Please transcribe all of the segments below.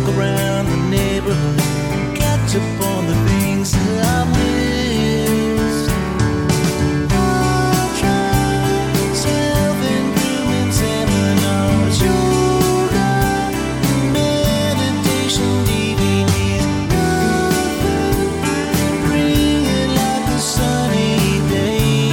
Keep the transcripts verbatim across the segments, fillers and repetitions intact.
around the neighborhood, catch up on the things that I missed. I'll try self-improvement seminars, yoga, meditation D V Ds. Nothing bring it like a sunny day.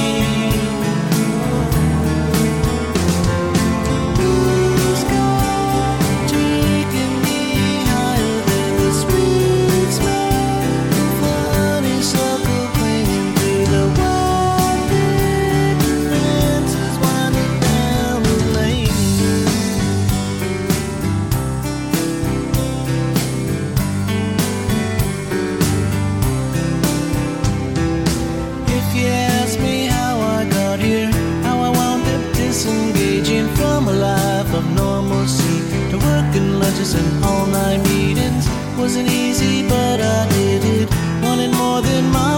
Blue sky taking me higher than the sweet smell of honeysuckle clinging through the wide picket fences winding down the lane. If you ask me how I got here, how I wound up disengaging from a life of normalcy to working lunches and all-night meetings, wasn't easy, but I did it. Wanted more than my